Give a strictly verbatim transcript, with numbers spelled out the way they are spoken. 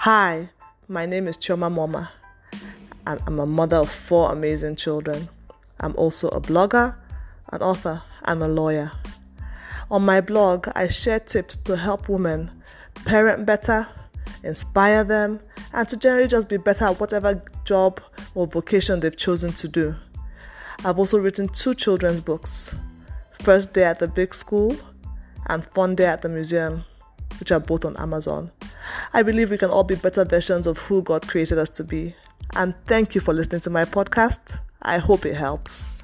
Hi, my name is Chioma Moma, and I'm a mother of four amazing children. I'm also a blogger, an author, and a lawyer. On my blog, I share tips to help women parent better, inspire them, and to generally just be better at whatever job or vocation they've chosen to do. I've also written two children's books, First Day at the Big School and Fun Day at the Museum, which are both on Amazon. I believe we can all be better versions of who God created us to be. And thank you for listening to my podcast. I hope it helps.